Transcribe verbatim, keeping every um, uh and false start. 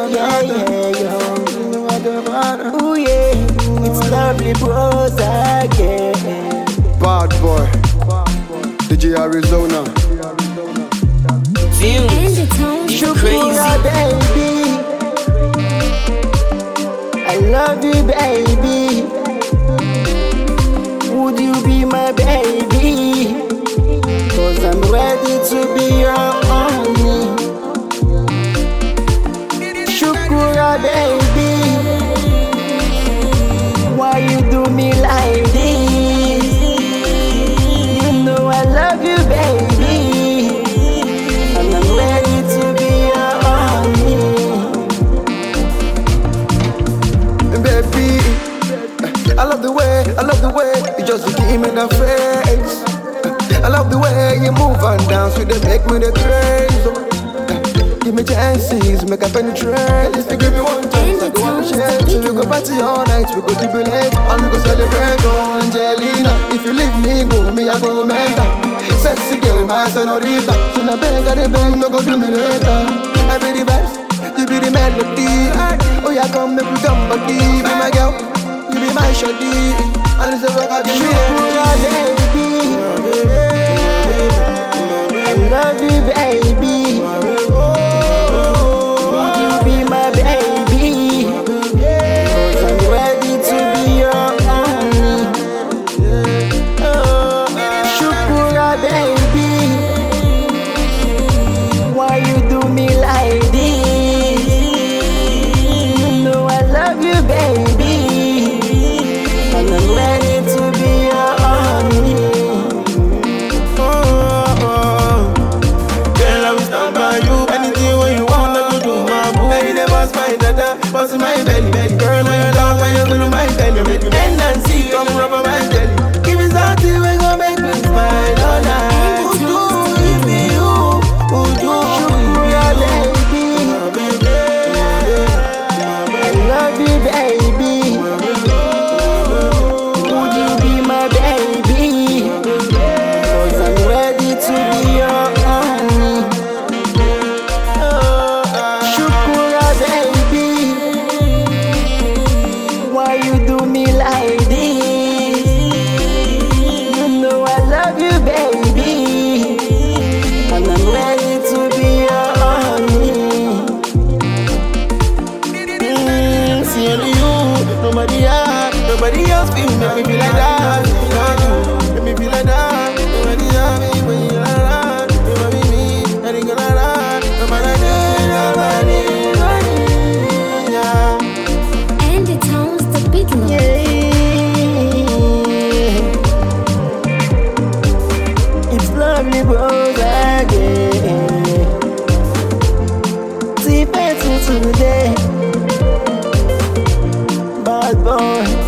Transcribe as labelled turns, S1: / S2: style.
S1: yeah, yeah, yeah. Ooh, yeah, it's lovely bros again.
S2: Bad boy, D J Arizona.
S3: Fumes, you
S1: Shukura,
S3: crazy.
S1: baby. I love you, baby. Would you be my baby? Cause I'm ready to be your only. Shukura, baby. Why you do me like this? You know I love you, baby. And I'm ready to be your only.
S2: Baby, I love the way, I love the way you just give me the face. I love the way you move and dance, you they make me the craze. Give me chances, make I penetrate. Just to give me one chance, I go on the chance. So we go party all night, we go jubilate, and we go celebrate. Oh Angelina, if you leave me, go me I go mental. Sexy girl, my senorita. So now beg, I beg, no go do me later. I be the best, you be the melody. Oh yeah, come make we come back, be my girl, you be my shawty. And it's a rock I do.
S1: Baby, I love you, baby. Would you be my baby? Cause I'm ready to be your only. Shukura, baby. Why you do me like this? You know I love you, baby. And I'm ready to be your only.
S4: Boss my belly, belly. Girl, when you talk, when you do my belly, you make me bend and see, come rub on my belly. Give me something, we gon' make me smile all night. Would you give me you? Would you
S1: Shukura, baby. I love you, baby. Would you be my baby? Cause I'm ready to be your only. Shukura, baby. Why you do me like this? You know I love you, baby. And I'm ready to be your only.
S4: mm, see only you, nobody else, nobody else feel make me feel like that. Not you, make me feel like that. Nobody else me when you like that. Nobody me, I think like that. Nobody, nobody, nobody, yeah.
S3: And it owns the big love.
S1: Yeah. It's lovely bros again. See pencil today. Bad boy.